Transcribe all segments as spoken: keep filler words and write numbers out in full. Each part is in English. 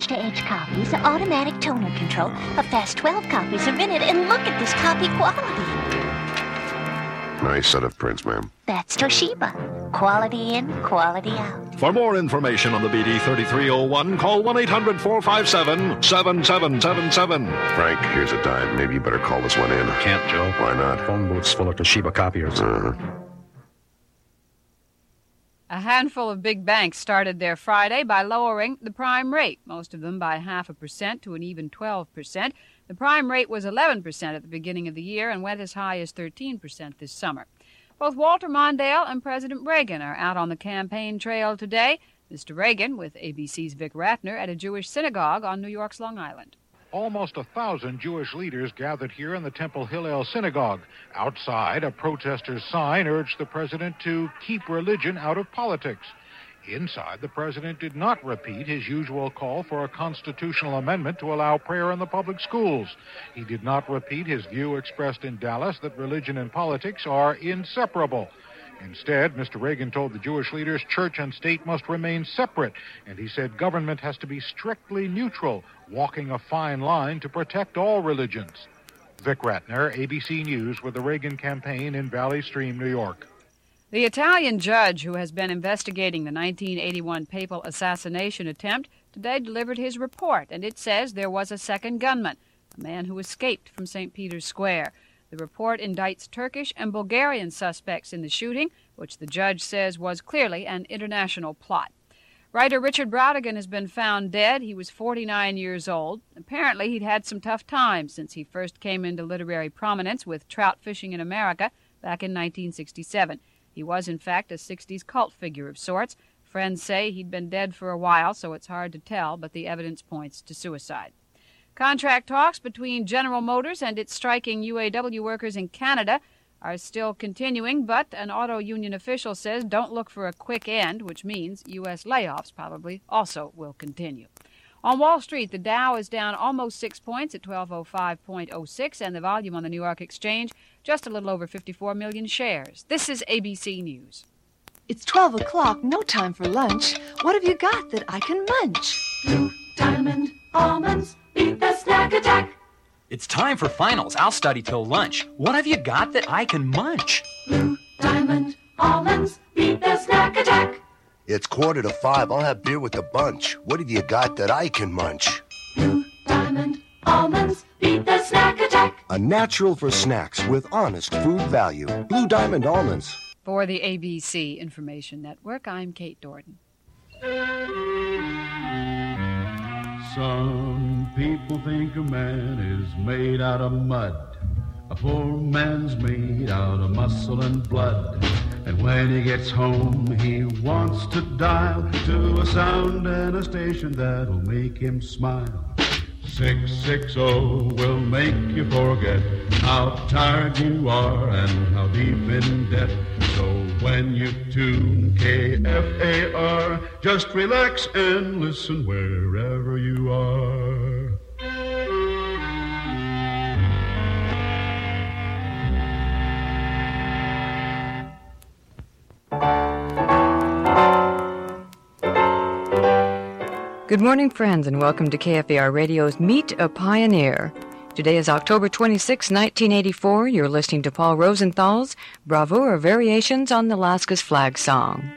edge-to-edge copies, automatic toner control, a fast twelve copies are in it, and look at this copy quality. Nice set of prints, ma'am. That's Toshiba. Quality in, quality out. For more information on the B D thirty-three oh one, call one eight hundred four five seven seven seven seven seven. Frank, here's a dime. Maybe you better call this one in. Can't, Joe. Why not? Phone booth's full of Toshiba copiers. Uh-huh. A handful of big banks started their Friday by lowering the prime rate, most of them by half a percent to an even twelve percent. The prime rate was eleven percent at the beginning of the year and went as high as thirteen percent this summer. Both Walter Mondale and President Reagan are out on the campaign trail today. Mister Reagan with A B C's Vic Ratner at a Jewish synagogue on New York's Long Island. Almost a thousand Jewish leaders gathered here in the Temple Hillel Synagogue. Outside, a protester's sign urged the president to keep religion out of politics. Inside, the president did not repeat his usual call for a constitutional amendment to allow prayer in the public schools. He did not repeat his view expressed in Dallas that religion and politics are inseparable. Instead, Mister Reagan told the Jewish leaders church and state must remain separate, and he said government has to be strictly neutral, walking a fine line to protect all religions. Vic Ratner, A B C News, with the Reagan campaign in Valley Stream, New York. The Italian judge who has been investigating the nineteen eighty-one papal assassination attempt today delivered his report, and it says there was a second gunman, a man who escaped from Saint Peter's Square. The report indicts Turkish and Bulgarian suspects in the shooting, which the judge says was clearly an international plot. Writer Richard Brautigan has been found dead. He was forty-nine years old. Apparently, he'd had some tough times since he first came into literary prominence with Trout Fishing in America back in nineteen sixty-seven. He was, in fact, a sixties cult figure of sorts. Friends say he'd been dead for a while, so it's hard to tell, but the evidence points to suicide. Contract talks between General Motors and its striking U A W workers in Canada are still continuing, but an auto union official says don't look for a quick end, which means U S layoffs probably also will continue. On Wall Street, the Dow is down almost six points at twelve oh five point oh six, and the volume on the New York Exchange just a little over fifty-four million shares. This is A B C News. It's twelve o'clock, no time for lunch. What have you got that I can munch? Blue Diamond almonds, beat the snack attack. It's time for finals. I'll study till lunch. What have you got that I can munch? Blue Diamond almonds, beat the snack attack. It's quarter to five. I'll have beer with a bunch. What have you got that I can munch? Blue Diamond almonds, beat the snack attack. A natural for snacks with honest food value. Blue Diamond almonds. For the A B C Information Network, I'm Kate Dorton. Some people think a man is made out of mud. A poor man's made out of muscle and blood. And when he gets home, he wants to dial to a sound and a station that'll make him smile. six six zero will make you forget how tired you are and how deep in debt. So when you tune K F A R, just relax and listen wherever you are. Good morning, friends, and welcome to K F A R Radio's Meet a Pioneer. Today is October twenty-sixth, nineteen eighty-four. You're listening to Paul Rosenthal's Bravour Variations on Alaska's Flag Song.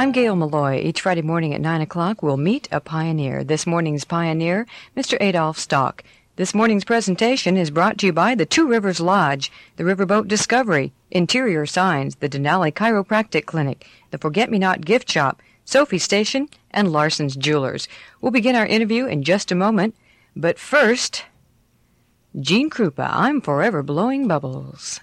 I'm Gail Malloy. Each Friday morning at nine o'clock, we'll meet a pioneer. This morning's pioneer, Mister Adolf Stock. This morning's presentation is brought to you by the Two Rivers Lodge, the Riverboat Discovery, Interior Signs, the Denali Chiropractic Clinic, the Forget-Me-Not Gift Shop, Sophie Station, and Larson's Jewelers. We'll begin our interview in just a moment, but first, Gene Krupa, I'm Forever Blowing Bubbles.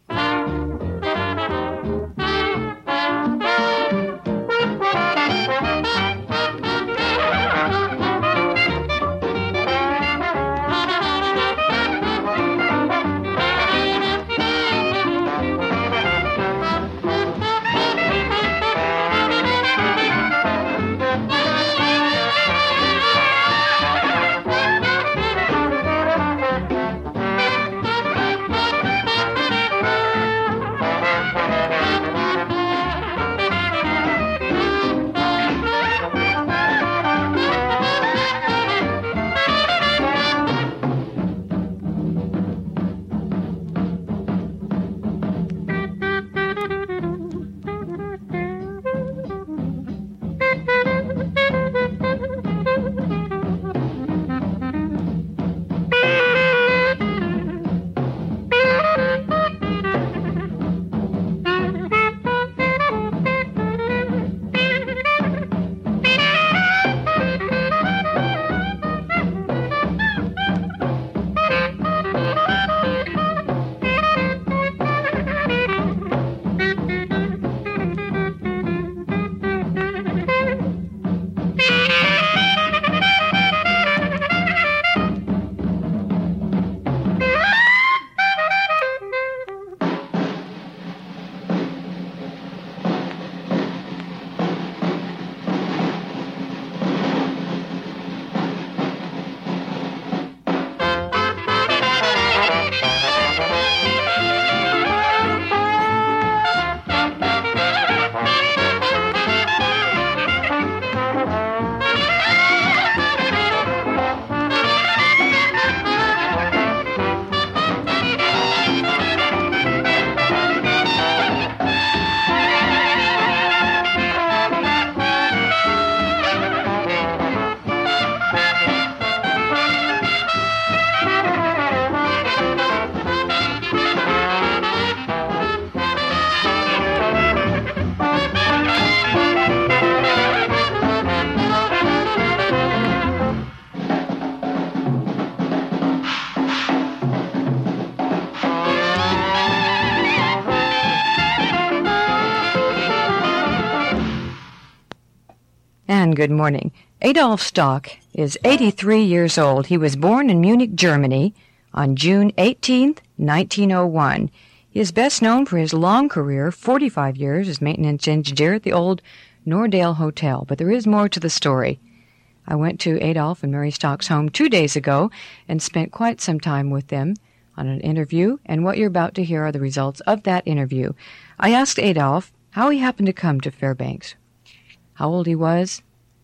Good morning. Adolf Stock is eighty-three years old. He was born in Munich, Germany on June eighteenth, nineteen oh one. He is best known for his long career, forty-five years as maintenance engineer at the old Nordale Hotel. But there is more to the story. I went to Adolf and Mary Stock's home two days ago and spent quite some time with them on an interview, and what you're about to hear are the results of that interview. I asked Adolf how he happened to come to Fairbanks, how old he was,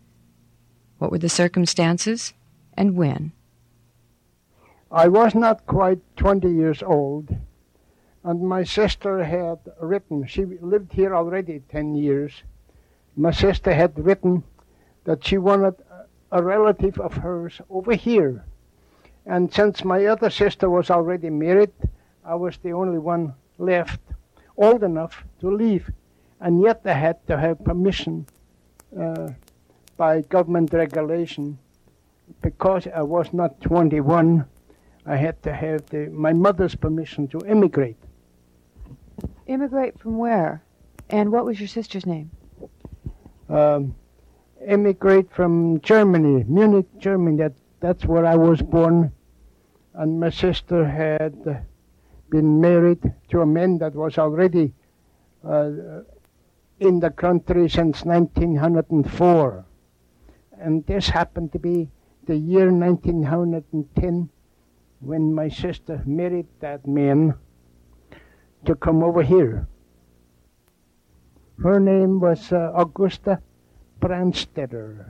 what were the circumstances, and when? I was not quite twenty years old, and my sister had written, she lived here already ten years, my sister had written that she wanted a relative of hers over here. And since my other sister was already married, I was the only one left, old enough to leave. And yet I had to have permission uh, by government regulation. Because I was not twenty-one, I had to have the, my mother's permission to immigrate. Immigrate from where? And what was your sister's name? Um, immigrate from Germany, Munich, Germany. That, that's where I was born. And my sister had been married to a man that was already uh, in the country since nineteen oh four. And this happened to be the year nineteen ten when my sister married that man to come over here. Her name was uh, Augusta Brandstetter.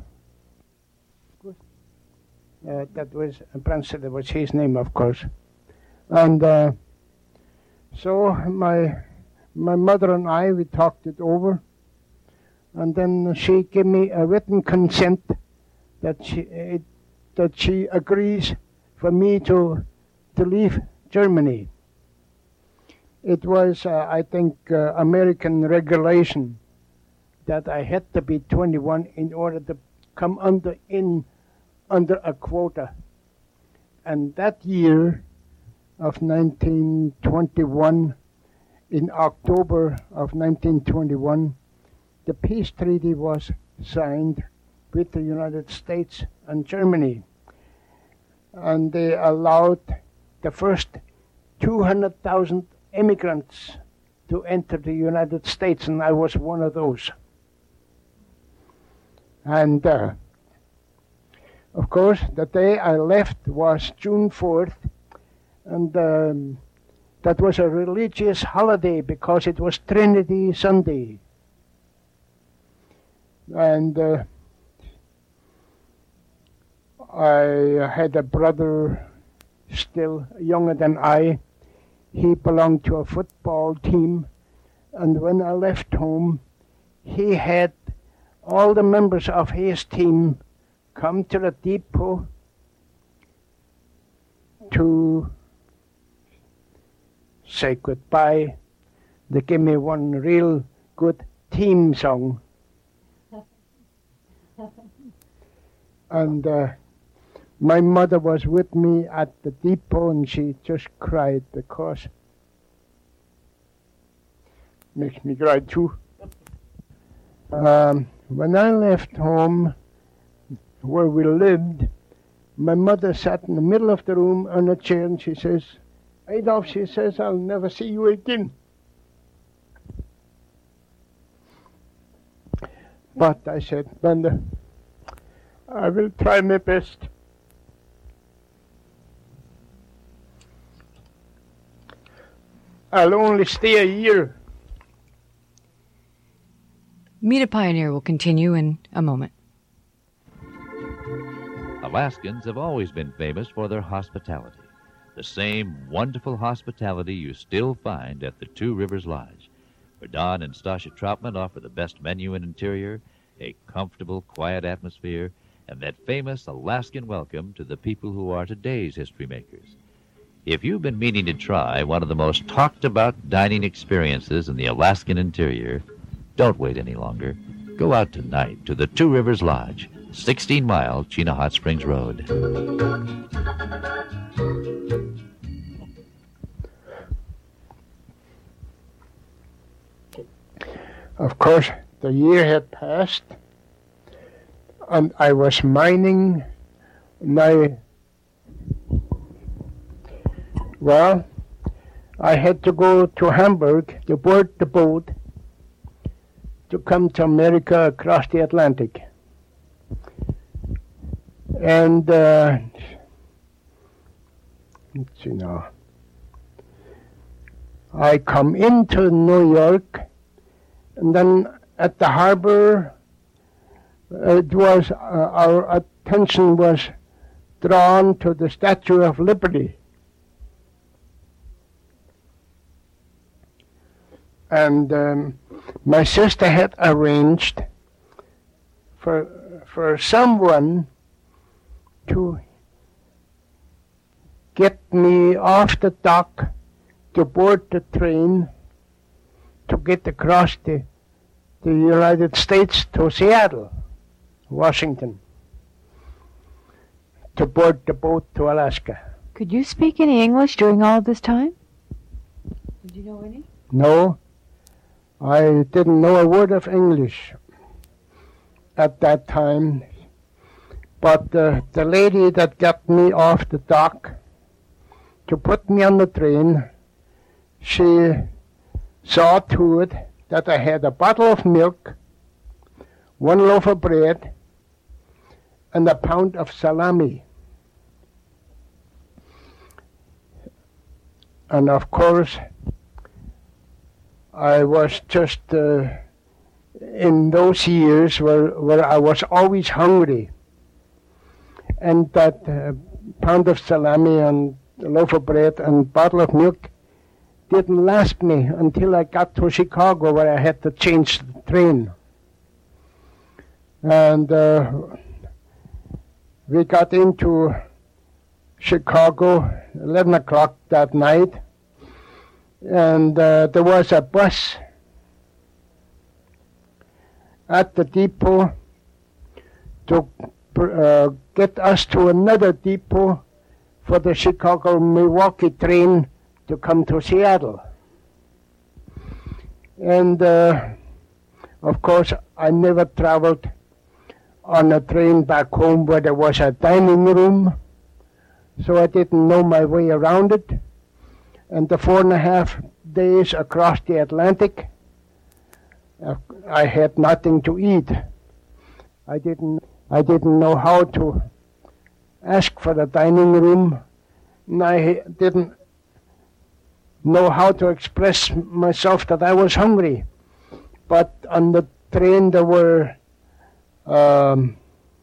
Uh, that was, uh, Brandstetter was his name, of course. And uh, so my my mother and I, we talked it over. And then she gave me a written consent that she it, that she agrees for me to to leave Germany. It was, uh, I think, uh, American regulation that I had to be twenty-one in order to come under in under a quota. And that year of nineteen twenty-one, in October of nineteen twenty-one, the peace treaty was signed with the United States and Germany. And they allowed the first two hundred thousand immigrants to enter the United States, and I was one of those. And uh, of course, the day I left was June fourth, and um, that was a religious holiday because it was Trinity Sunday. And uh, I had a brother still younger than I. He belonged to a football team, and when I left home, he had all the members of his team come to the depot to say goodbye. They gave me one real good team song. And uh, my mother was with me at the depot, and she just cried because makes me cry too. Um, when I left home, where we lived, my mother sat in the middle of the room on a chair, and she says, "Adolf," she says, "I'll never see you again." But I said, "Brenda, I will try my best." I'll only stay a year. Meet a Pioneer will continue in a moment. Alaskans have always been famous for their hospitality. The same wonderful hospitality you still find at the Two Rivers Lodge, where Don and Stasha Troutman offer the best menu and interior, a comfortable, quiet atmosphere, and that famous Alaskan welcome to the people who are today's history makers. If you've been meaning to try one of the most talked-about dining experiences in the Alaskan interior, don't wait any longer. Go out tonight to the Two Rivers Lodge, sixteen mile Chena Hot Springs Road. Of course, the year had passed, and I was mining my... Well, I had to go to Hamburg to board the boat to come to America across the Atlantic. And, uh, let's see now, I come into New York, and then at the harbor, it was, uh, our attention was drawn to the Statue of Liberty. And um, my sister had arranged for for someone to get me off the dock to board the train to get across the, the United States to Seattle, Washington, to board the boat to Alaska. Could you speak any English during all of this time? Did you know any? No. I didn't know a word of English at that time, but uh, the lady that got me off the dock to put me on the train, she saw to it that I had a bottle of milk, one loaf of bread, and a pound of salami. And of course, I was just uh, in those years where, where I was always hungry. And that uh, pound of salami and a loaf of bread and bottle of milk didn't last me until I got to Chicago, where I had to change the train. And uh, we got into Chicago eleven o'clock that night, and uh, there was a bus at the depot to uh, get us to another depot for the Chicago-Milwaukee train to come to Seattle. And uh, of course, I never traveled on a train back home where there was a dining room, so I didn't know my way around it. And the four and a half days across the Atlantic, uh, I had nothing to eat. I didn't, I didn't know how to ask for the dining room, and I didn't know how to express myself that I was hungry. But on the train there were um,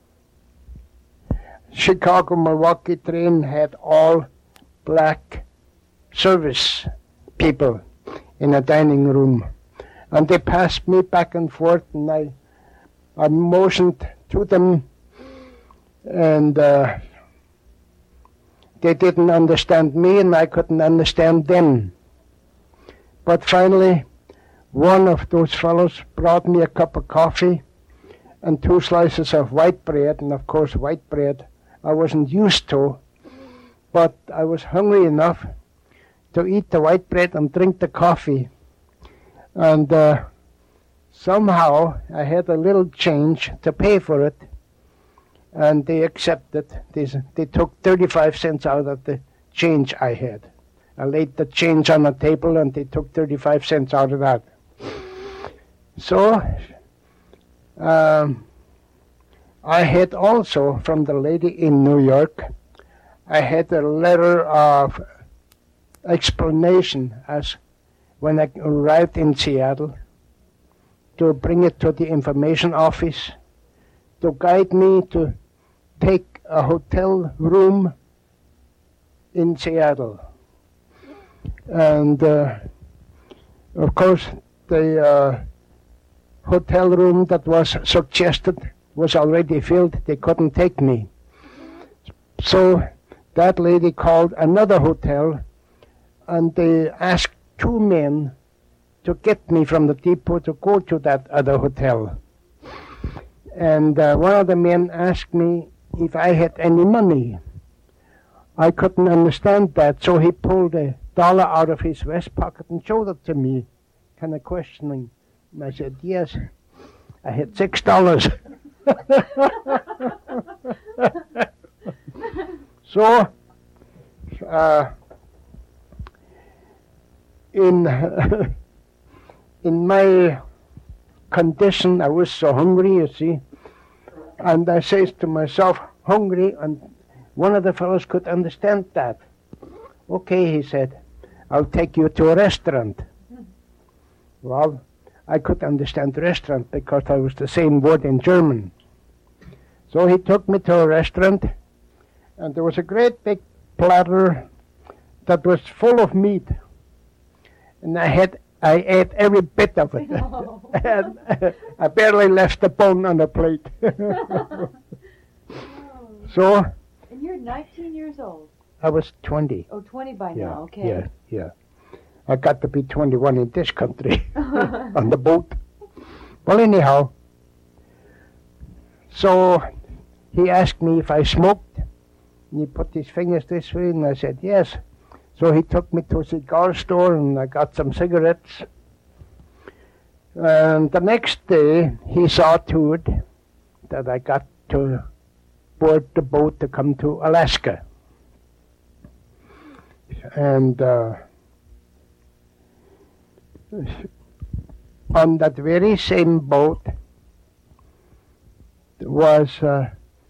Chicago-Milwaukee train had all black service people in a dining room. And they passed me back and forth, and I, I motioned to them, and uh, they didn't understand me, and I couldn't understand them. But finally, one of those fellows brought me a cup of coffee and two slices of white bread, and of course white bread I wasn't used to, but I was hungry enough to eat the white bread and drink the coffee. And uh, somehow I had a little change to pay for it, and they accepted. They, they took thirty-five cents out of the change I had. I laid the change on the table, and they took thirty-five cents out of that. So um, I had also, from the lady in New York, I had a letter of explanation as when I arrived in Seattle, to bring it to the information office, to guide me to take a hotel room in Seattle. And uh, of course, the uh, hotel room that was suggested was already filled. They couldn't take me. So that lady called another hotel, and they asked two men to get me from the depot to go to that other hotel. And uh, one of the men asked me if I had any money. I couldn't understand that, so he pulled a dollar out of his vest pocket and showed it to me, kind of questioning. And I said, yes, I had six dollars. So, uh, in in my condition, I was so hungry, you see, and I says to myself, hungry, and one of the fellows could understand that. Okay, he said, I'll take you to a restaurant. Well, I could understand restaurant because I was the same word in German. So he took me to a restaurant, and there was a great big platter that was full of meat. And I had, I ate every bit of it. And I barely left the bone on the plate. So. And you're nineteen years old. I was twenty. Oh, twenty by yeah, now, okay. Yeah, yeah. I got to be twenty-one in this country on the boat. Well, anyhow, so he asked me if I smoked. And he put his fingers this way, and I said yes. So he took me to a cigar store, and I got some cigarettes. And the next day, he saw to it that I got to board the boat to come to Alaska. And uh, on that very same boat was uh,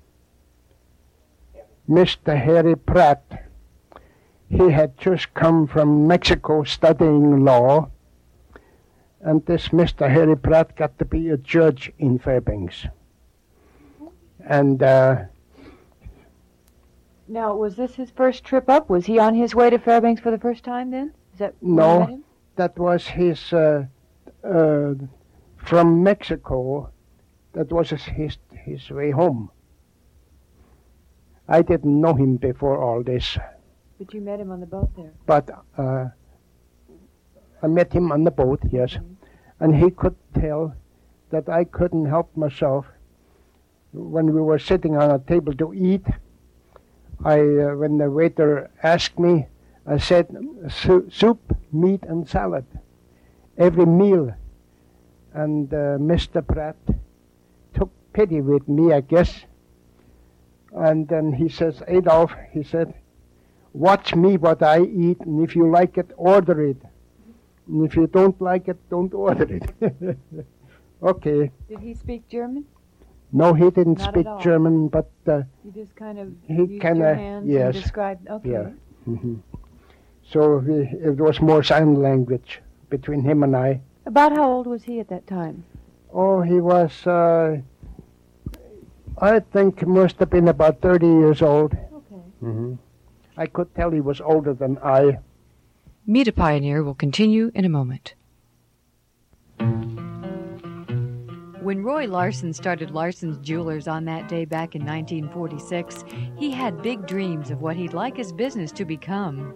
Mister Harry Pratt. He had just come from Mexico studying law, and this Mister Harry Pratt got to be a judge in Fairbanks. And uh, now, was this his first trip up? Was he on his way to Fairbanks for the first time then? Is that no, that was his, uh, uh, from Mexico, that was his, his, his way home. I didn't know him before all this. But you met him on the boat there. But uh, I met him on the boat, yes. Mm-hmm. And he could tell that I couldn't help myself. When we were sitting on a table to eat, I, uh, when the waiter asked me, I said, Su- soup, meat, and salad. Every meal. And uh, Mister Pratt took pity with me, I guess. And then he says, Adolf, he said, watch me what I eat, and if you like it, order it. And if you don't like it, don't order it. Okay. Did he speak German? No, he didn't Not speak German, but uh, you just kind of he used kinda, your hands yes, and described. Okay. Yeah. Mm-hmm. So we, it was more sign language between him and I. About how old was he at that time? Oh, he was, uh, I think, must have been about thirty years old. Okay. Mm-hmm. I could tell he was older than I. Meet a Pioneer will continue in a moment. When Roy Larson started Larson's Jewelers on that day back in nineteen forty-six, he had big dreams of what he'd like his business to become.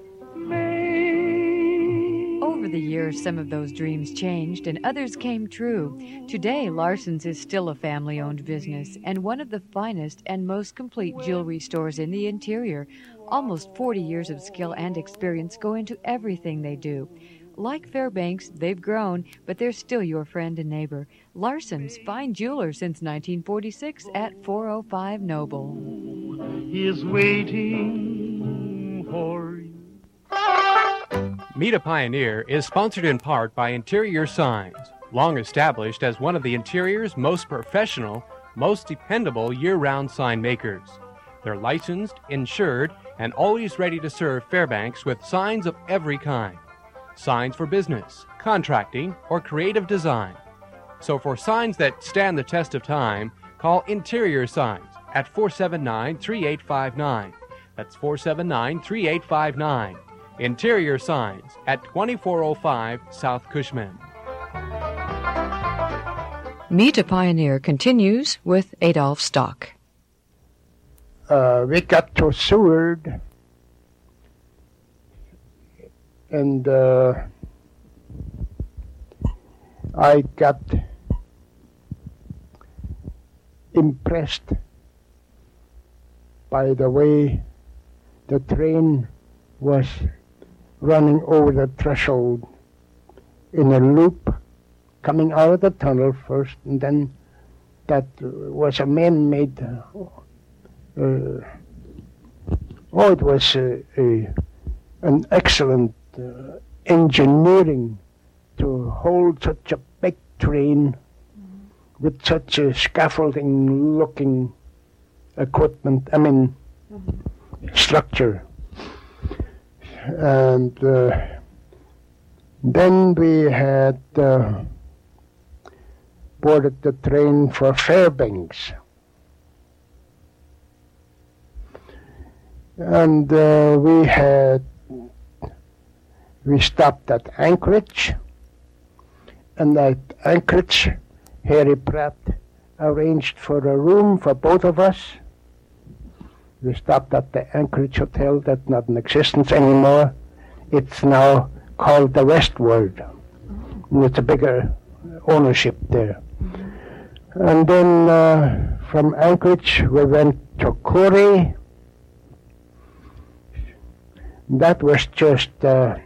Over the years, some of those dreams changed and others came true. Today, Larson's is still a family-owned business and one of the finest and most complete jewelry stores in the interior. Almost forty years of skill and experience go into everything they do. Like Fairbanks, they've grown, but they're still your friend and neighbor. Larson's, fine jeweler since nineteen forty-six at four oh five Noble. Is waiting for you. Meet a Pioneer is sponsored in part by Interior Signs, long established as one of the interior's most professional, most dependable year-round sign makers. They're licensed, insured, and always ready to serve Fairbanks with signs of every kind. Signs for business, contracting, or creative design. So for signs that stand the test of time, call Interior Signs at four seven nine, three eight five nine. That's four seven nine, three eight five nine. Interior Signs at twenty-four oh five South Cushman. Meet a Pioneer continues with Adolf Stock. Uh, we got to Seward, and uh, I got impressed by the way the train was running over the threshold in a loop, coming out of the tunnel first, and then that was a man-made, uh, uh, oh, it was uh, a, an excellent uh, engineering to hold such a big train mm-hmm. with such a scaffolding-looking equipment, I mean, mm-hmm. structure. And uh, then we had uh, boarded the train for Fairbanks. And uh, we had, we stopped at Anchorage, and at Anchorage, Harry Pratt arranged for a room for both of us. We stopped at the Anchorage Hotel, that's not in existence anymore. It's now called the Westward. Mm-hmm. It's a bigger ownership there. Mm-hmm. And then uh, from Anchorage we went to Corey. That was just uh,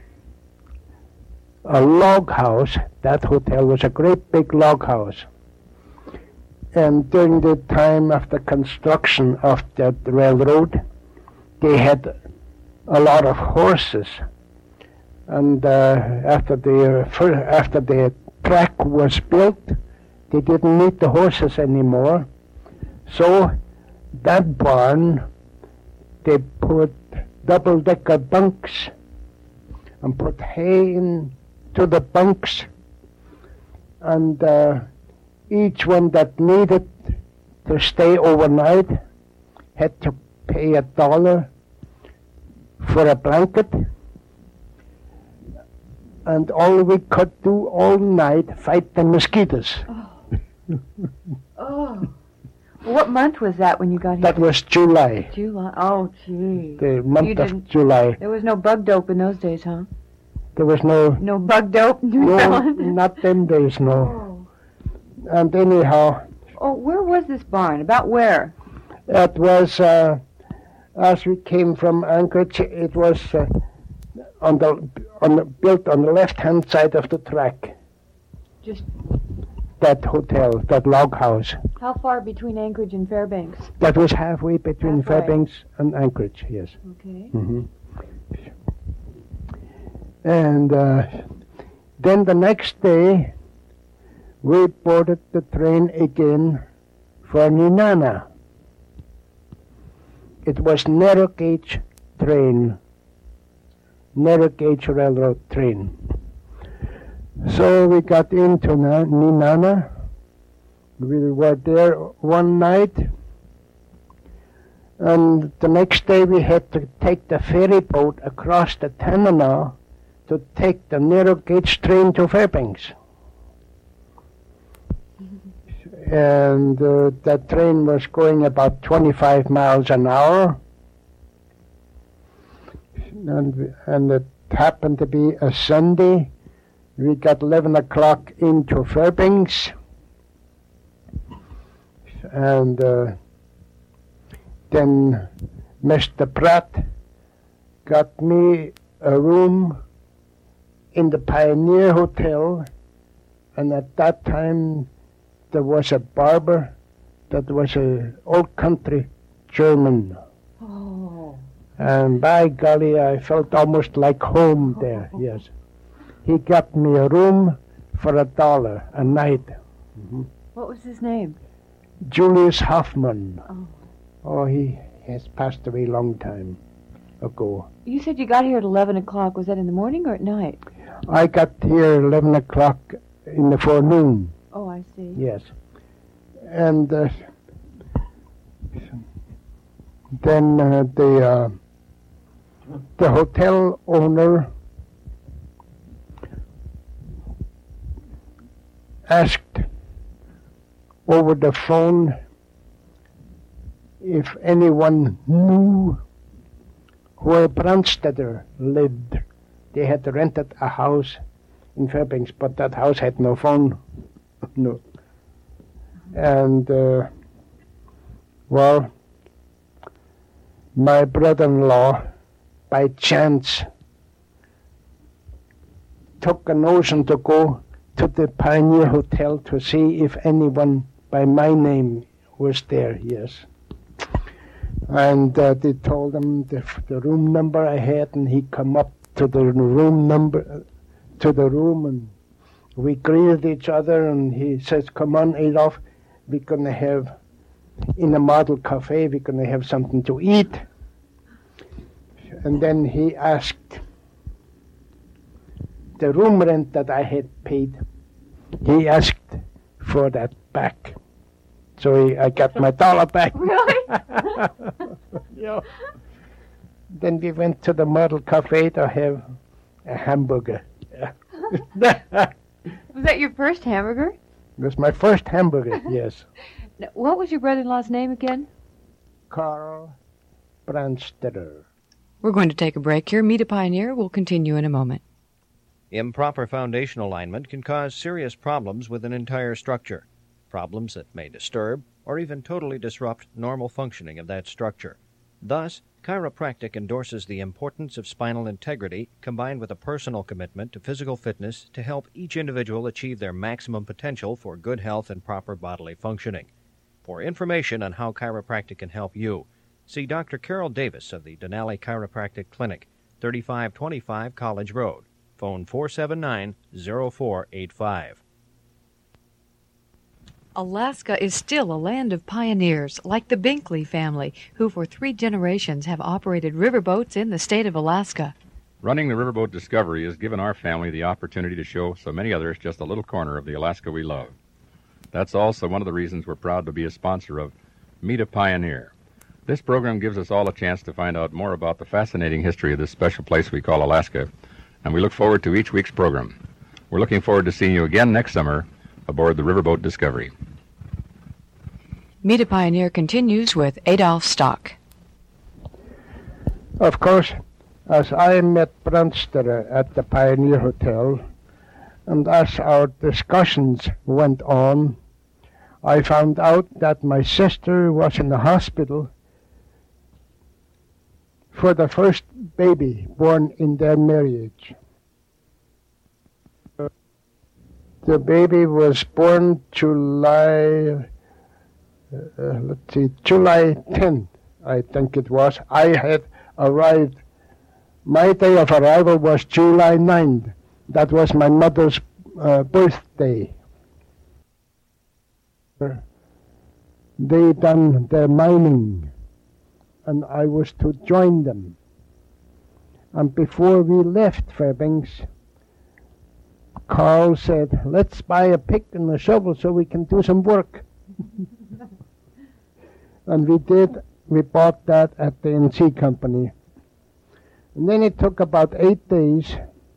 a log house. That hotel was a great big log house. And during the time of the construction of that railroad, they had a lot of horses. And uh, after the after the track was built, they didn't need the horses anymore. So that barn, they put double-decker bunks and put hay into the bunks, and uh, each one that needed to stay overnight had to pay a dollar for a blanket, and all we could do all night fight the mosquitoes. Oh, oh What month was that when you got here? That was July. July. Oh, gee. The month You of didn't- July. There was no bug dope in those days, huh? There was no... No bug dope in New No, Zealand? not them days, no. And anyhow, Oh, where was this barn? About where? it was, uh, as we came from Anchorage, it was uh, on the, on the, built on the left-hand side of the track. Just That hotel, that log house. how far between Anchorage and Fairbanks? That was halfway between Halfway. Fairbanks and Anchorage, yes. Okay. hmm And uh, then the next day, we boarded the train again for Ninana. It was narrow gauge train, narrow gauge railroad train. So we got into Na- Ninana. We were there one night, and the next day we had to take the ferry boat across the Tanana to take the narrow gauge train to Fairbanks. And uh, that train was going about twenty-five miles an hour, and, and it happened to be a Sunday. We got eleven o'clock into Fairbanks, and uh, then Mister Pratt got me a room in the Pioneer Hotel, and at that time there was a barber that was a old country German. Oh. And by golly, I felt almost like home there, yes. He got me a room for a dollar a night. Mm-hmm. What was his name? Julius Hoffman. Oh. Oh, he has passed away a long time ago. You said you got here at eleven o'clock. Was that in the morning or at night? I got here at eleven o'clock in the forenoon. Oh, I see. Yes. And uh, then uh, the uh, the hotel owner asked over the phone if anyone knew where Brandstetter lived. They had rented a house in Fairbanks, but that house had no phone. No. And, uh, well, my brother-in-law, by chance, took a notion to go to the Pioneer Hotel to see if anyone by my name was there, yes. And uh, they told him the, the room number I had, and he come up to the room number, to the room, and we greeted each other, and he says, come on, Adolf, we're going to have, in a model cafe, we're going to have something to eat. And then he asked the room rent that I had paid, he asked for that back. So he, I got my dollar back. Really? Yeah. Then we went to the model cafe to have a hamburger. Was that your first hamburger? It was my first hamburger, yes. Now, what was your brother-in-law's name again? Carl Brandstetter. We're going to take a break here. Meet a Pioneer will continue in a moment. Improper foundation alignment can cause serious problems with an entire structure, problems that may disturb or even totally disrupt normal functioning of that structure. Thus, chiropractic endorses the importance of spinal integrity combined with a personal commitment to physical fitness to help each individual achieve their maximum potential for good health and proper bodily functioning. For information on how chiropractic can help you, see Doctor Carol Davis of the Denali Chiropractic Clinic, thirty-five twenty-five College Road. Phone four seven nine, zero four eight five. Alaska is still a land of pioneers, like the Binkley family, who for three generations have operated riverboats in the state of Alaska. Running the Riverboat Discovery has given our family the opportunity to show so many others just a little corner of the Alaska we love. That's also one of the reasons we're proud to be a sponsor of Meet a Pioneer. This program gives us all a chance to find out more about the fascinating history of this special place we call Alaska, and we look forward to each week's program. We're looking forward to seeing you again next summer aboard the Riverboat Discovery. Meet a Pioneer continues with Adolf Stock. Of course, as I met Brunster at the Pioneer Hotel, and as our discussions went on, I found out that my sister was in the hospital for the first baby born in their marriage. The baby was born July, uh, let's see, July tenth, I think it was. I had arrived, my day of arrival was July ninth. That was my mother's uh, birthday. They done their mining, and I was to join them. And before we left Fairbanks, Carl said, let's buy a pick and a shovel so we can do some work. And we did. We bought that at the N C Company. And then it took about eight days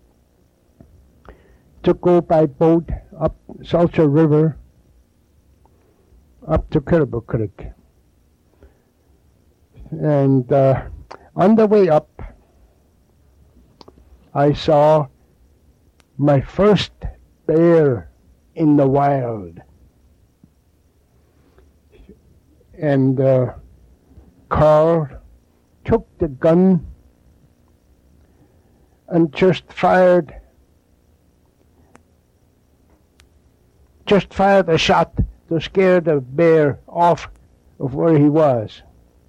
to go by boat up Salcher River up to Caribou Creek. And uh, on the way up, I saw my first bear in the wild. And uh, Carl took the gun and just fired, just fired a shot to scare the bear off of where he was.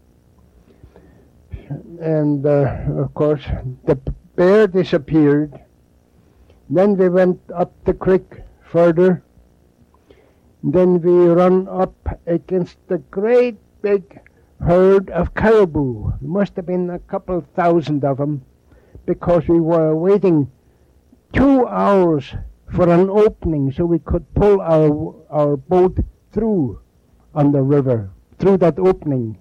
And uh, of course, the bear disappeared. Then we went up the creek further. Then we run up against the great big herd of caribou. There must have been a couple thousand of them, because we were waiting two hours for an opening so we could pull our our boat through on the river, through that opening.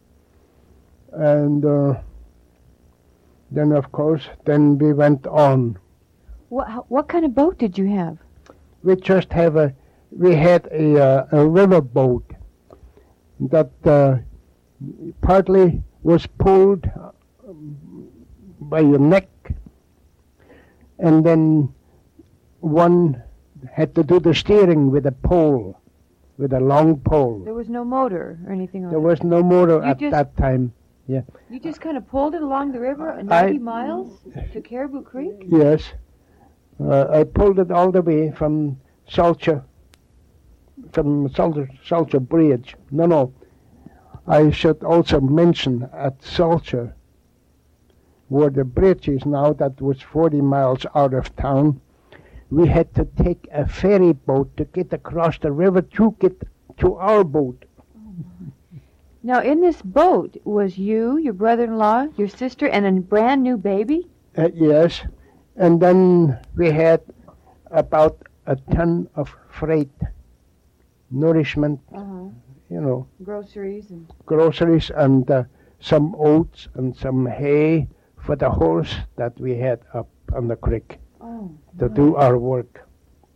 And uh, then, of course, then we went on. What what kind of boat did you have? We just have a, we had a, uh, a river boat that uh, partly was pulled by your neck, and then one had to do the steering with a pole, with a long pole. There was no motor or anything on There it? was no motor You at just- that time. Yeah. You just kind of pulled it along the river, I- ninety miles to Caribou Creek? Yes. Uh, I pulled it all the way from Salcher, from Salcher, Salcher Bridge. No, no. I should also mention at Salcher, where the bridge is now, that was forty miles out of town, we had to take a ferry boat to get across the river to get to our boat. Now, in this boat was you, your brother-in-law, your sister, and a brand new baby? Uh, yes. And then we had about a ton of freight, nourishment, Uh-huh. you know, Groceries and... groceries, and uh, some oats and some hay for the horse that we had up on the creek Oh, to do our work.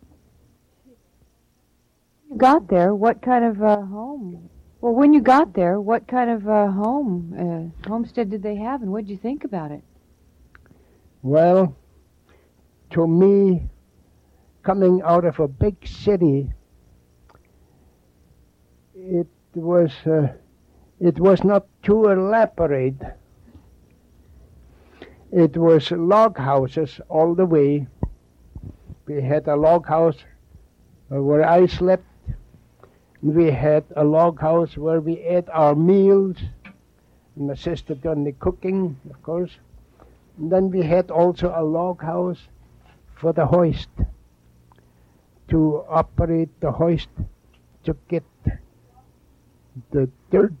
you got there, what kind of uh, home? Well, when you got there, what kind of uh, home, uh, homestead did they have, and what did you think about it? Well, to me, coming out of a big city, it was uh, it was not too elaborate. It was log houses all the way. We had a log house uh, where I slept. We had a log house where we ate our meals, and my sister done the cooking, of course. And then we had also a log house for the hoist, to operate the hoist, to get the dirt.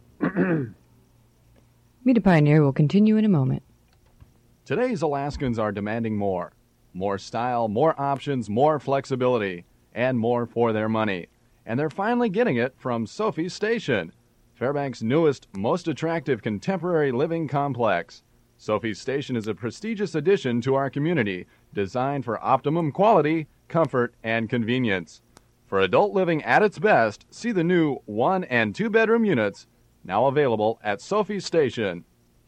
Meet a Pioneer will continue in a moment. Today's Alaskans are demanding more. More style, more options, more flexibility, and more for their money. And they're finally getting it from Sophie's Station, Fairbanks' newest, most attractive contemporary living complex. Sophie's Station is a prestigious addition to our community, designed for optimum quality, comfort, and convenience. For adult living at its best, see the new one- and two-bedroom units now available at Sophie Station.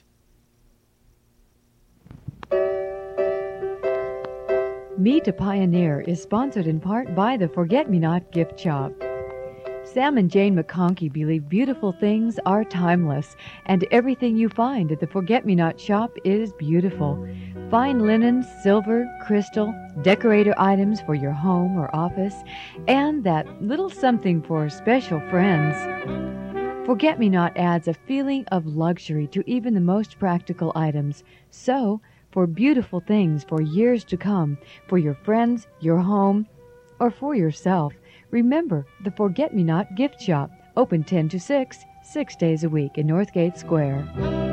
Meet a Pioneer is sponsored in part by the Forget-Me-Not Gift Shop. Sam and Jane McConkey believe beautiful things are timeless, and everything you find at the Forget-Me-Not shop is beautiful. Fine linens, silver, crystal, decorator items for your home or office, and that little something for special friends. Forget-Me-Not adds a feeling of luxury to even the most practical items. So, for beautiful things for years to come, for your friends, your home, or for yourself, remember the Forget-Me-Not Gift Shop, open ten to six, six days a week in Northgate Square.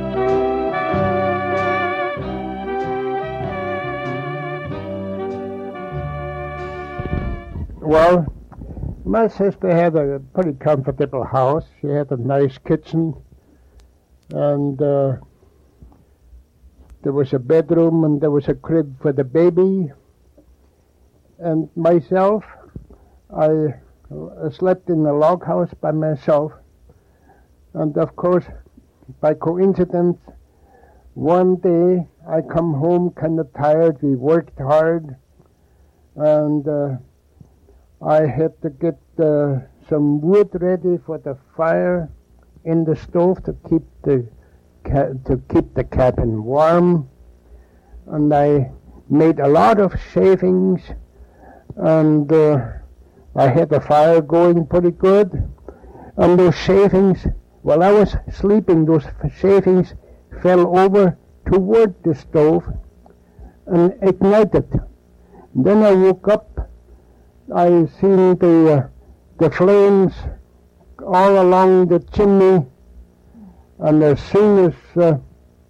Well, my sister had a pretty comfortable house. She had a nice kitchen, and uh, there was a bedroom, and there was a crib for the baby. And myself, I slept in a log house by myself. And of course, by coincidence, one day I come home kind of tired. We worked hard, and uh, I had to get uh, some wood ready for the fire in the stove to keep the ca- to keep the cabin warm. And I made a lot of shavings, and uh, I had the fire going pretty good. And those shavings, while I was sleeping, those shavings fell over toward the stove and ignited. Then I woke up. I seen the uh, the flames all along the chimney, and as soon as uh,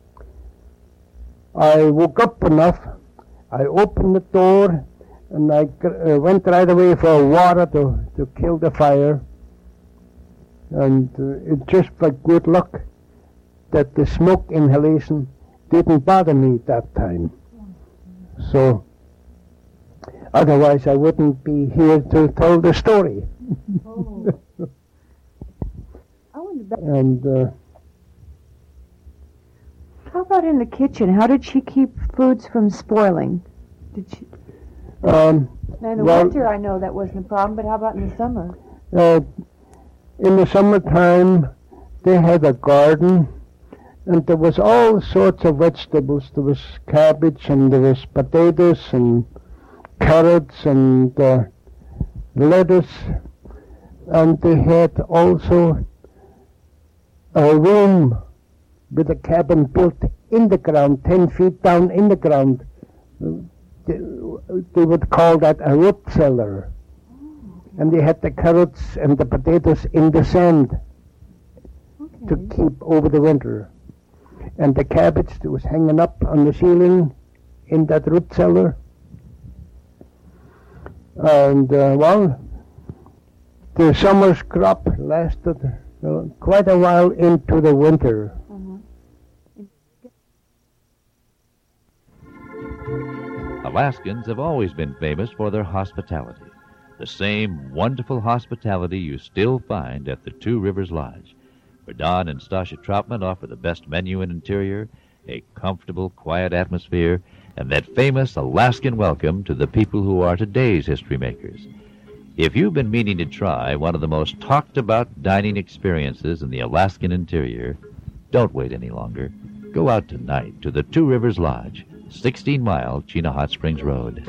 I woke up enough, I opened the door, and I uh, went right away for water to, to kill the fire. And uh, it just by good luck that the smoke inhalation didn't bother me that time. So otherwise I wouldn't be here to tell the story. Oh. I wonder about And uh, how about in the kitchen? How did she keep foods from spoiling? Did she? um, Now in the well, winter, I know that wasn't a problem, but how about in the summer? uh, in the summertime they had a garden, and there was all sorts of vegetables. There was cabbage, and there was potatoes, and carrots, and uh, lettuce, and they had also a room with a cabin built in the ground, ten feet down in the ground. They, they would call that a root cellar. And they had the carrots and the potatoes in the sand okay. to keep over the winter. And the cabbage that was hanging up on the ceiling in that root cellar. And, uh, well, the summer's crop lasted uh, quite a while into the winter. Alaskans have always been famous for their hospitality. The same wonderful hospitality you still find at the Two Rivers Lodge, where Don and Stasha Troutman offer the best menu and interior, a comfortable, quiet atmosphere, and that famous Alaskan welcome to the people who are today's history makers. If you've been meaning to try one of the most talked-about dining experiences in the Alaskan interior, don't wait any longer. Go out tonight to the Two Rivers Lodge, sixteen mile Chena Hot Springs Road.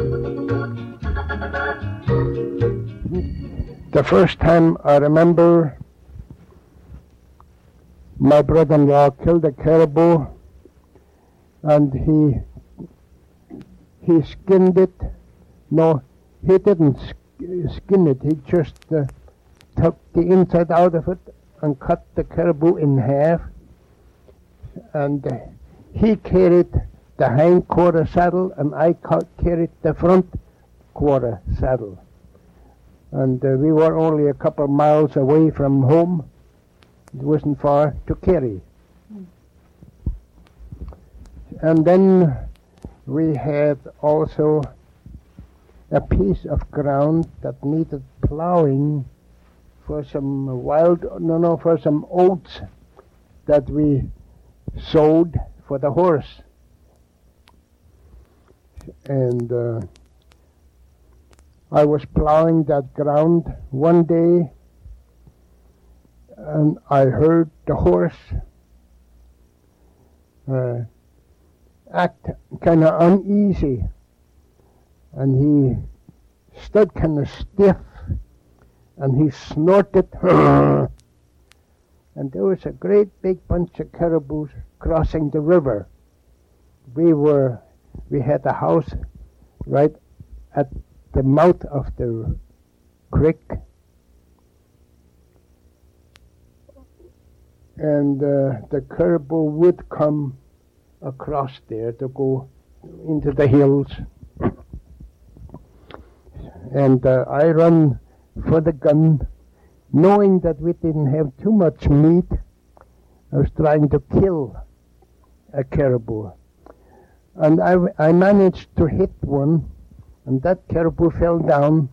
The first time I remember my brother-in-law killed a caribou, and he he skinned it. No, he didn't sk- skin it. He just uh, took the inside out of it and cut the caribou in half, and uh, he carried the hind quarter saddle, and I ca- carried the front quarter saddle. And uh, we were only a couple of miles away from home. It wasn't far to carry. Mm. And then we had also a piece of ground that needed plowing for some wild, no, no, for some oats that we sowed for the horse. And uh, I was plowing that ground one day, and I heard the horse uh, act kind of uneasy, and he stood kind of stiff, and he snorted, and there was a great big bunch of caribou crossing the river. We were, we had a house right at the mouth of the creek, and uh, the caribou would come across there to go into the hills. And uh, I run for the gun, knowing that we didn't have too much meat. I was trying to kill a caribou. And I, I managed to hit one, and that caribou fell down.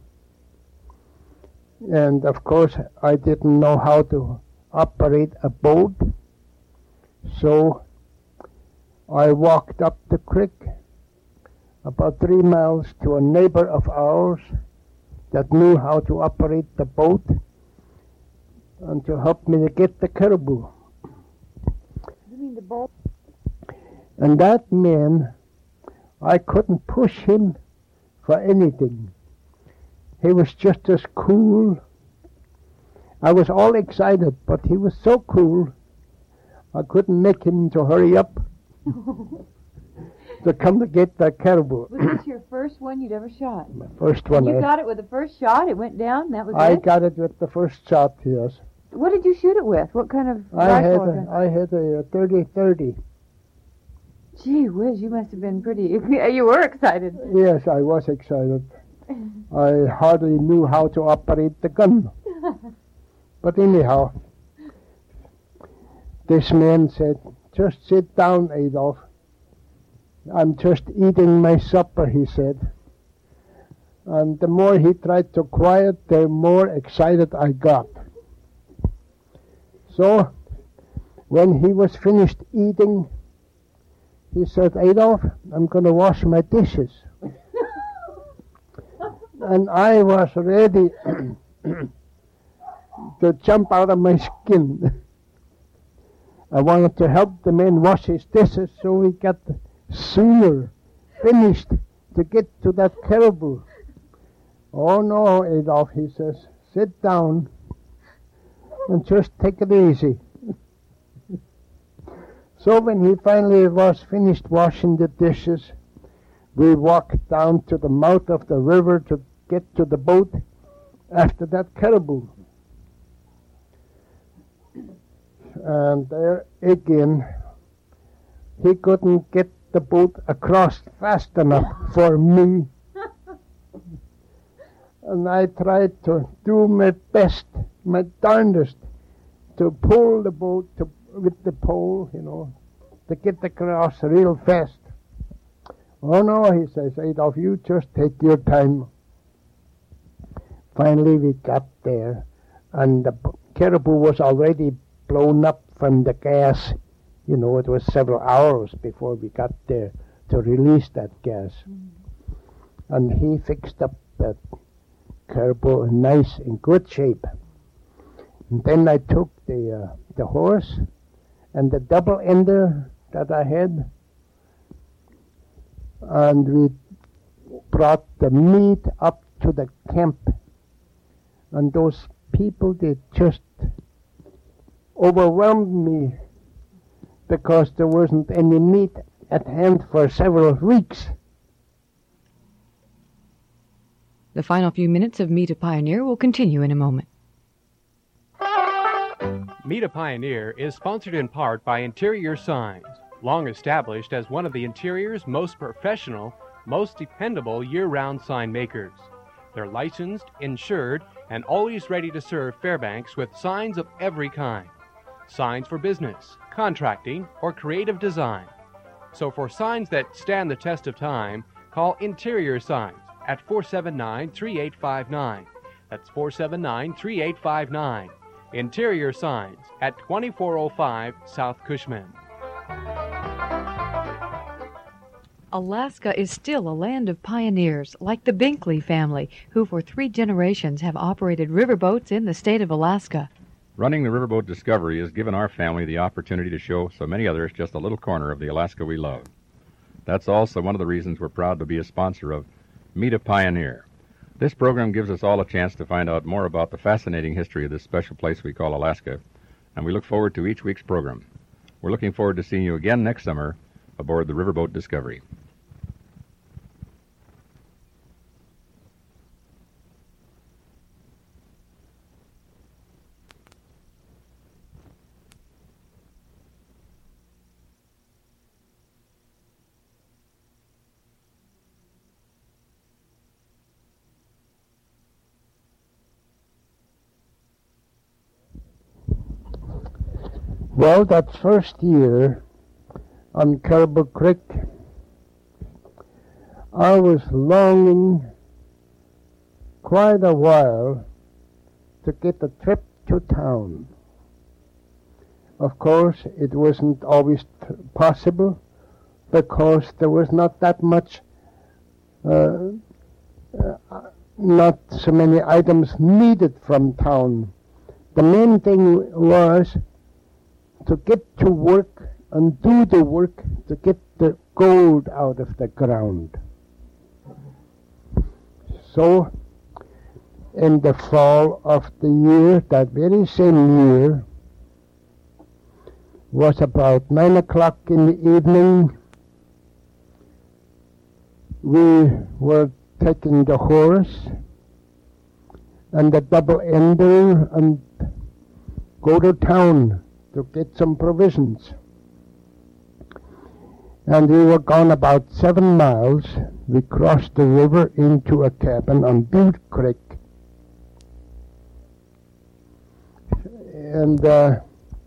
And of course, I didn't know how to operate a boat, so I walked up the creek about three miles to a neighbor of ours that knew how to operate the boat and to help me to get the caribou. You mean the boat? And that man, I couldn't push him for anything. He was just as cool. I was all excited, but he was so cool, I couldn't make him to hurry up to come to get that caribou. Was this your first one you'd ever shot? My first one. You I, got it with the first shot? It went down? That was I it? got it with the first shot, yes. What did you shoot it with? What kind of I had rifle? a, I had a thirty thirty. Gee whiz, you must have been pretty... You were excited. Yes, I was excited. I hardly knew how to operate the gun. But anyhow, this man said, "Just sit down, Adolf. I'm just eating my supper," he said. And the more he tried to quiet, the more excited I got. So, when he was finished eating, he said, "Adolf, I'm going to wash my dishes." And I was ready to jump out of my skin. I wanted to help the man wash his dishes so he got sooner finished to get to that caribou. "Oh no, Adolf," he says, "sit down and just take it easy." So when he finally was finished washing the dishes, we walked down to the mouth of the river to get to the boat after that caribou. And there again, he couldn't get the boat across fast enough for me. And I tried to do my best, my darndest, to pull the boat to, with the pole, you know, to get across real fast. "Oh no," he says, "Adolf, you just take your time." Finally we got there, and the caribou was already blown up from the gas. You know, it was several hours before we got there to release that gas. Mm. And he fixed up that caribou in nice, in good shape. And then I took the uh, the horse and the double ender that I had, and we brought the meat up to the camp. And those people, they just overwhelmed me because there wasn't any meat at hand for several weeks. The final few minutes of Meet a Pioneer will continue in a moment. Meet a Pioneer is sponsored in part by Interior Signs, long established as one of the interior's most professional, most dependable year-round sign makers. They're licensed, insured, and always ready to serve Fairbanks with signs of every kind. Signs for business, contracting, or creative design. So for signs that stand the test of time, call Interior Signs, at four seven nine, three eight five nine. That's four seven nine, three eight five nine. Interior Signs at twenty-four oh five South Cushman. Alaska is still a land of pioneers, like the Binkley family, who for three generations have operated riverboats in the state of Alaska. Running the Riverboat Discovery has given our family the opportunity to show so many others just a little corner of the Alaska we love. That's also one of the reasons we're proud to be a sponsor of Meet a Pioneer. This program gives us all a chance to find out more about the fascinating history of this special place we call Alaska, and we look forward to each week's program. We're looking forward to seeing you again next summer aboard the Riverboat Discovery. Well, that first year on Caribou Creek, I was longing quite a while to get a trip to town. Of course, it wasn't always t- possible because there was not that much, uh, uh, not so many items needed from town. The main thing was to get to work and do the work to get the gold out of the ground. So, in the fall of the year, that very same year, was about nine o'clock in the evening, we were taking the horse and the double-ender and go to town to get some provisions. And we were gone about seven miles. We crossed the river into a cabin on Butte Creek. And uh,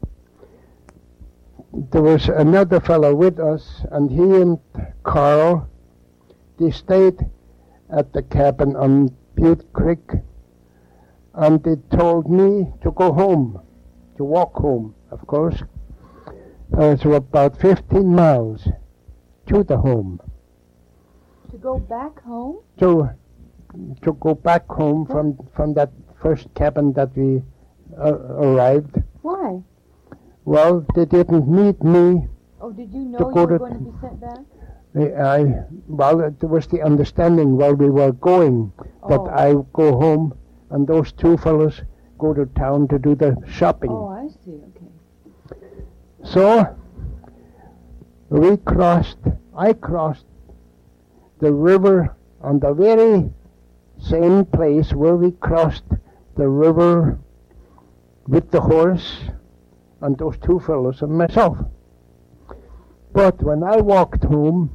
there was another fellow with us, and he and Carl, they stayed at the cabin on Butte Creek, and they told me to go home, to walk home, of course. Uh, so about fifteen miles to the home. To go back home? To to go back home from, from that first cabin that we uh, arrived. Why? Well, they didn't need me. Oh, did you know to you go were to going to be sent back? I, well, it was the understanding while we were going that Oh. I go home and those two fellows go to town to do the shopping. Oh, I see. Okay. So we crossed, I crossed the river on the very same place where we crossed the river with the horse and those two fellows and myself. But when I walked home,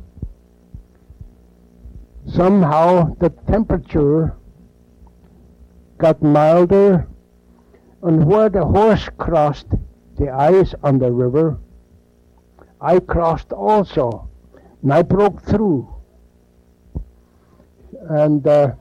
somehow the temperature got milder, and where the horse crossed the ice on the river, I crossed also, and I broke through. And uh,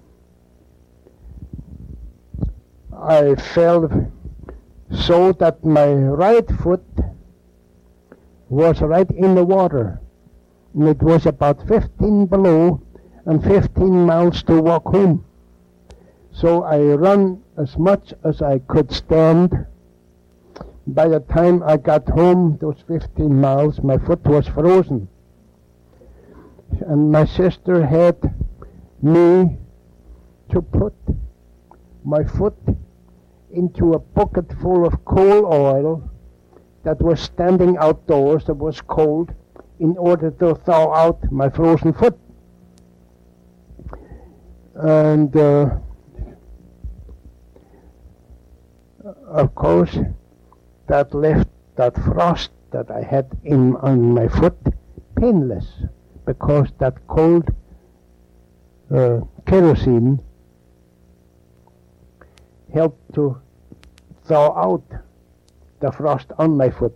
I fell so that my right foot was right in the water. And it was about fifteen below and fifteen miles to walk home. So I ran as much as I could stand. By the time I got home, those fifteen miles, my foot was frozen. And my sister had me to put my foot into a bucket full of coal oil that was standing outdoors, that was cold, in order to thaw out my frozen foot. And uh, of course, that left that frost that I had in on my foot painless, because that cold uh, kerosene helped to thaw out the frost on my foot.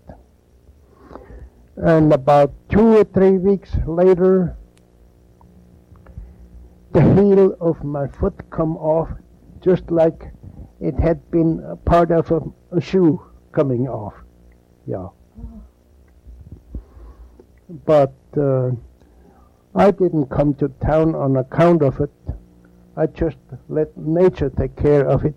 And about two or three weeks later, the heel of my foot come off just like it had been a part of a, a shoe coming off. Yeah. But uh, I didn't come to town on account of it. I just let nature take care of it.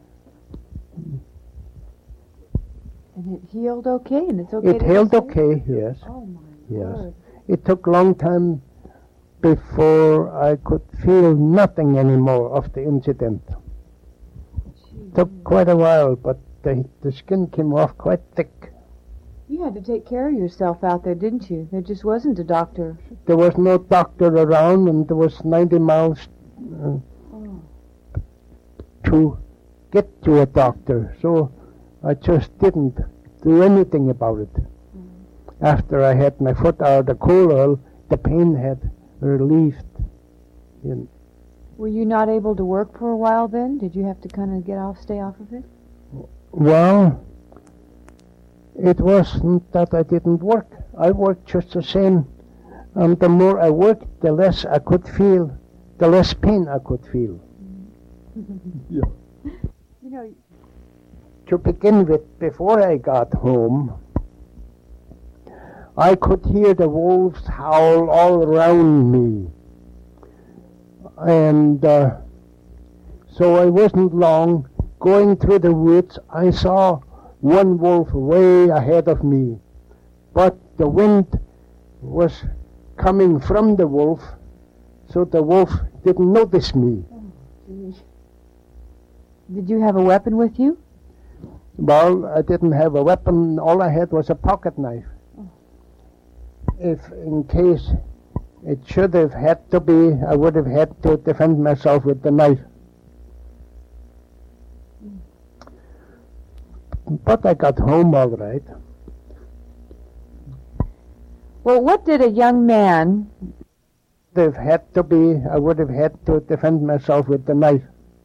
And it healed okay, and it's okay It to healed say? okay, yes. Oh, my Yes. word. It took a long time before I could feel nothing anymore of the incident. It took quite a while, but the, the skin came off quite thick. You had to take care of yourself out there, didn't you? There just wasn't a doctor. There was no doctor around, and there was ninety miles uh, Oh. to get to a doctor, so I just didn't do anything about it. After I had my foot out of the coal oil, the pain had relieved. And Were you not able to work for a while then? Did you have to kind of get off, stay off of it? well, it wasn't that I didn't work. I worked just the same. And the more I worked, the less I could feel, the less pain I could feel. Yeah. You know, To begin with, before I got home, I could hear the wolves howl all around me. And uh, so I wasn't long. Going through the woods, I saw one wolf way ahead of me. But the wind was coming from the wolf, so the wolf didn't notice me. gee. Did you have a weapon with you? Well, I didn't have a weapon. All I had was a pocket knife. If in case it should have had to be, I would have had to defend myself with the knife. But I got home all right. Well, what did a young man... If it had to be, I would have had to defend myself with the knife.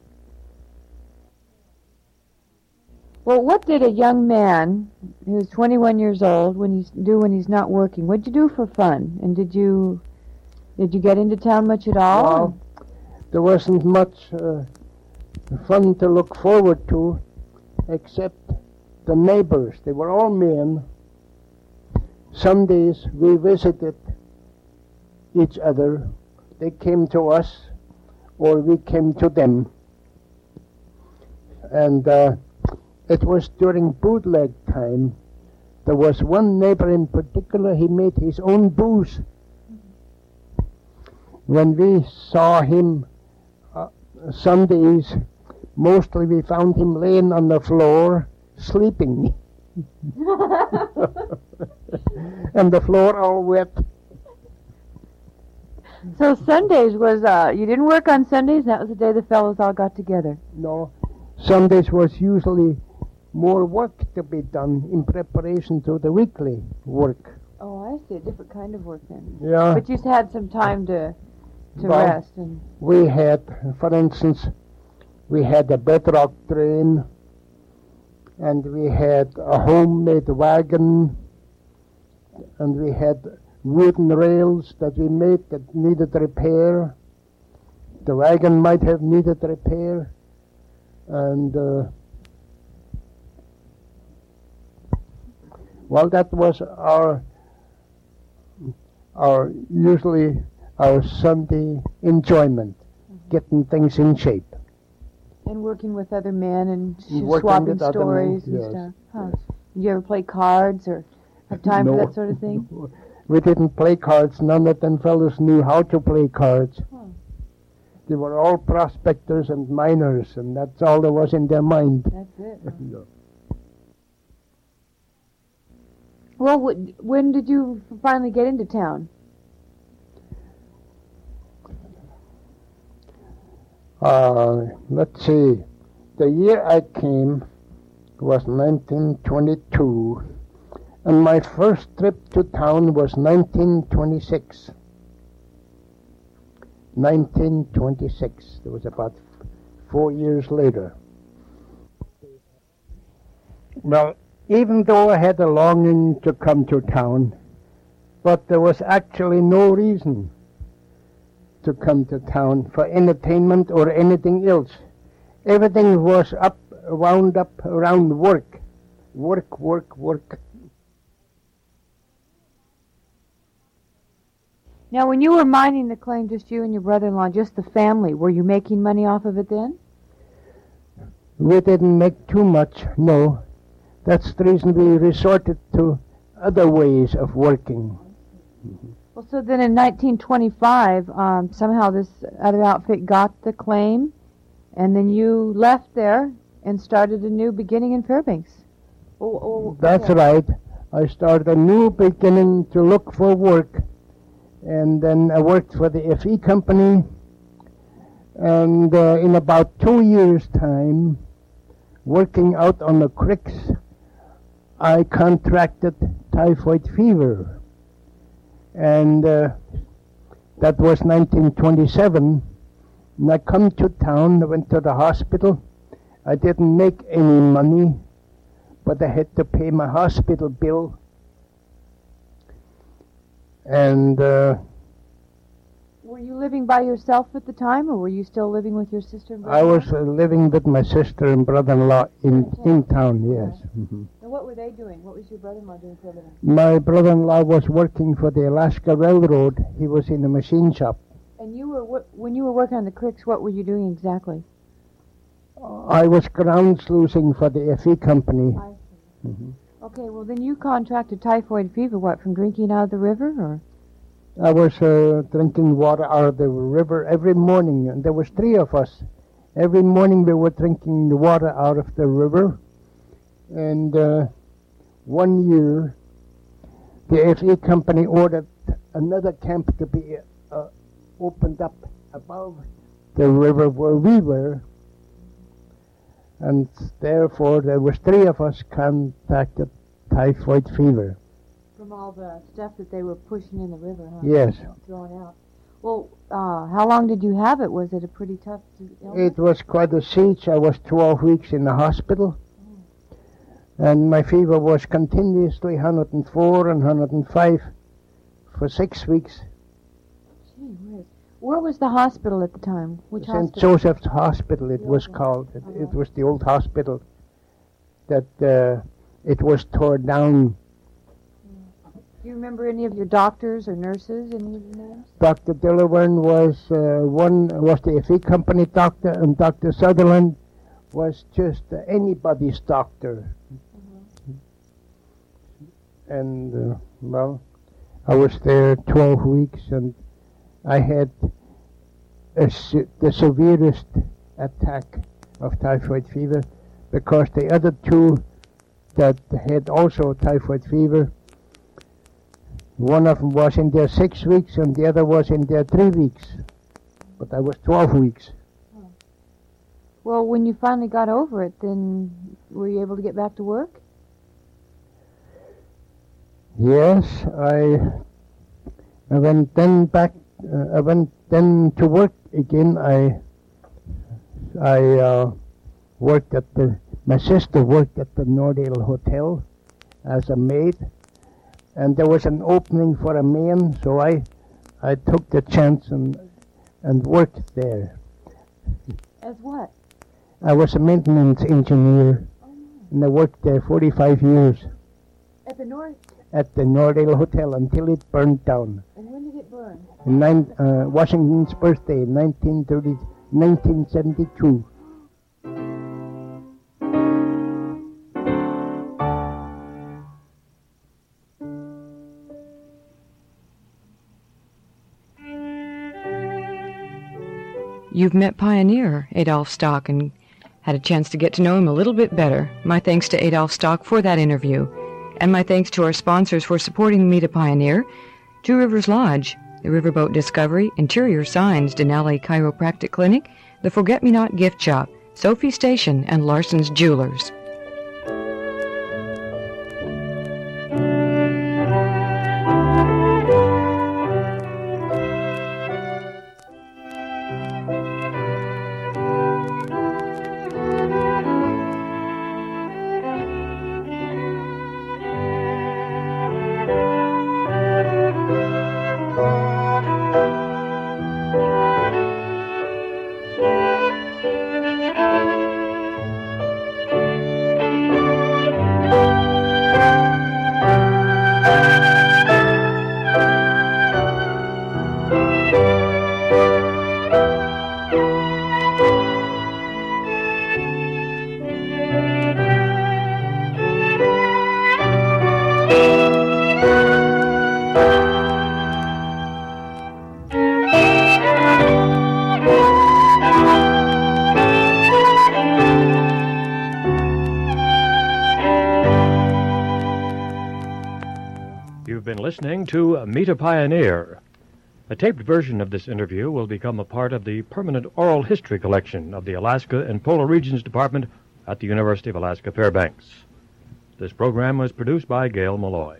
Well, what did a young man who's twenty-one years old when he's do when he's not working? What'd you do for fun? And did you did you get into town much at all? Well, there wasn't much uh, fun to look forward to, except the neighbors. They were all men. Sundays we visited each other. They came to us, or we came to them. And uh, it was during bootleg time. There was one neighbor in particular, he made his own booze. When we saw him uh, Sundays, mostly we found him laying on the floor, sleeping. And the floor all wet. So Sundays was, uh, you didn't work on Sundays? That was the day the fellows all got together. No, Sundays was usually more work to be done in preparation to the weekly work. Oh, I see, a different kind of work then. Yeah. But you had some time to to Well, rest. And We had, for instance, we had a bedrock train, and we had a homemade wagon, and we had wooden rails that we made that needed repair. The wagon might have needed repair, and uh, well, that was our our usually our Sunday enjoyment, getting things in shape. and working with other men and sh- Working swapping with other men, stories and yes. stuff. Huh. Did you ever play cards or have time No. for that sort of thing? We didn't play cards. None of them fellows knew how to play cards. Huh. They were all prospectors and miners, and that's all there was in their mind. That's it. Huh? Well, wh- when did you finally get into town? Uh, let's see. The year I came was nineteen twenty-two, and my first trip to town was nineteen twenty-six. nineteen twenty-six. It was about four years later. Well, even though I had a longing to come to town, but there was actually no reason. to come to town for entertainment or anything else. Everything was up, wound up around work. Work, work, work. Now, when you were mining the claim, just you and your brother-in-law, just the family, were you making money off of it then? We didn't make too much, no. That's the reason we resorted to other ways of working. Well, so then in nineteen twenty-five, um, somehow this other outfit got the claim, and then you left there and started a new beginning in Fairbanks. Oh, oh, That's okay. right. I started a new beginning to look for work, and then I worked for the F E company, and uh, in about two years' time, working out on the creeks, I contracted typhoid fever. And uh, that was nineteen twenty-seven. And I come to town, I went to the hospital. I didn't make any money, but I had to pay my hospital bill. And uh, Were you living by yourself at the time, or were you still living with your sister and brother? I was uh, living with my sister and brother-in-law in, in town, yes. Mm-hmm. And what were they doing? What was your brother-in-law doing for a living? My brother-in-law was working for the Alaska Railroad. He was in a machine shop. And you were wo- when you were working on the creeks, what were you doing exactly? I was ground sluicing for the F E company. I see. Mm-hmm. Okay, well then you contracted typhoid fever, what, from drinking out of the river, or? I was uh, drinking water out of the river every morning, and there was three of us. Every morning we were drinking the water out of the river, and uh, one year the F E company ordered another camp to be uh, opened up above the river where we were, and therefore there was three of us contacted typhoid fever. From all the stuff that they were pushing in the river, huh? Yes. Throwing out. Well, uh, how long did you have it? Was it a pretty tough illness? It was quite a siege. I was twelve weeks in the hospital. Mm. And my fever was continuously one hundred four and one hundred five for six weeks. Gee whiz. Where was the hospital at the time? Which Saint hospital? Joseph's Hospital, it was called. It, Uh-huh. it was the old hospital that uh, it was torn down. Do you remember any of your doctors or nurses, any of the names? Doctor Dillawern was uh, one was the F E company doctor, and Doctor Sutherland was just uh, anybody's doctor. Mm-hmm. And uh, well, I was there twelve weeks, and I had a se- the severest attack of typhoid fever, because the other two that had also typhoid fever, one of them was in there six weeks and the other was in there three weeks. But I was twelve weeks. Oh. Well, when you finally got over it, then were you able to get back to work? Yes, I, I went then back, uh, I went then to work again. I, I uh, worked at the, my sister worked at the Nordale Hotel as a maid. And there was an opening for a man, so I, I took the chance and and worked there. As what? I was a maintenance engineer, Oh, and I worked there forty-five years at the North. at the Nordale Hotel until it burned down. And when did it burn? In nine, uh, Washington's birthday, nineteen thirty, nineteen seventy-two. You've met pioneer Adolf Stock and had a chance to get to know him a little bit better. My thanks to Adolf Stock for that interview. And my thanks to our sponsors for supporting Meet a Pioneer, Two Rivers Lodge, the Riverboat Discovery, Interior Signs, Denali Chiropractic Clinic, the Forget-Me-Not Gift Shop, Sophie Station, and Larson's Jewelers. Thank you. listening to Meet a Pioneer. A taped version of this interview will become a part of the permanent oral history collection of the Alaska and Polar Regions Department at the University of Alaska Fairbanks. This program was produced by Gail Malloy.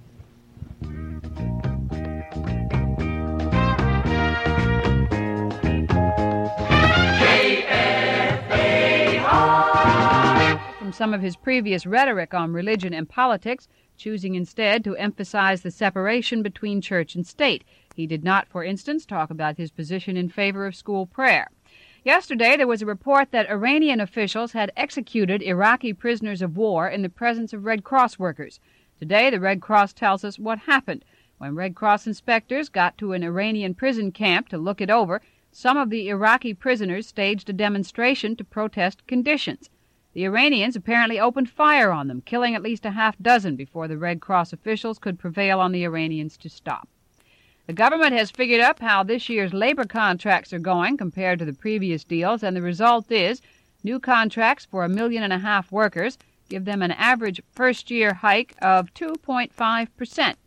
From some of his previous rhetoric on religion and politics, choosing instead to emphasize the separation between church and state. He did not, for instance, talk about his position in favor of school prayer. Yesterday, there was a report that Iranian officials had executed Iraqi prisoners of war in the presence of Red Cross workers. Today, the Red Cross tells us what happened. When Red Cross inspectors got to an Iranian prison camp to look it over, some of the Iraqi prisoners staged a demonstration to protest conditions. The Iranians apparently opened fire on them, killing at least a half dozen before the Red Cross officials could prevail on the Iranians to stop. The government has figured up how this year's labor contracts are going compared to the previous deals, and the result is new contracts for a million and a half workers give them an average first-year hike of two point five percent.